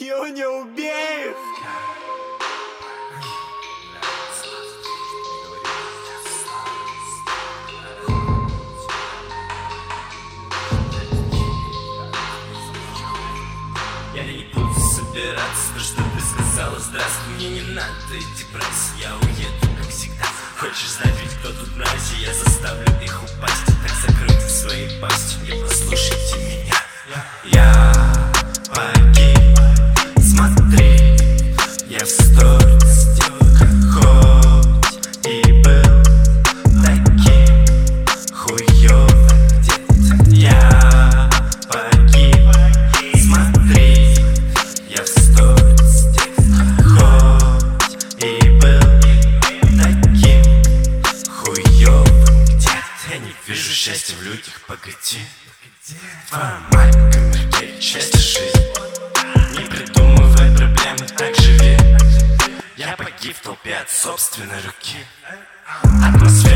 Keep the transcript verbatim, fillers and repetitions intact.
Юня, убей их! Я не буду собираться, то что ты сказала здравствуй. Мне не надо идти браться, я уеду, как всегда. Хочешь знать, ведь кто тут мрази, я заставлю их упасть. Так закройте свои пасти, не послушайте меня. Я погиб, смотри, я в сторис, хоть и был таким хуёвым где-то. Я погиб, смотри, я в сторис, хоть и был таким хуёвым где-то. Я не вижу счастья в людях, погоди. Твоя маленькая меркель, счастье жизни. Не придумывай проблемы, так живи. Я погиб в толпе от собственной руки. Атмосфера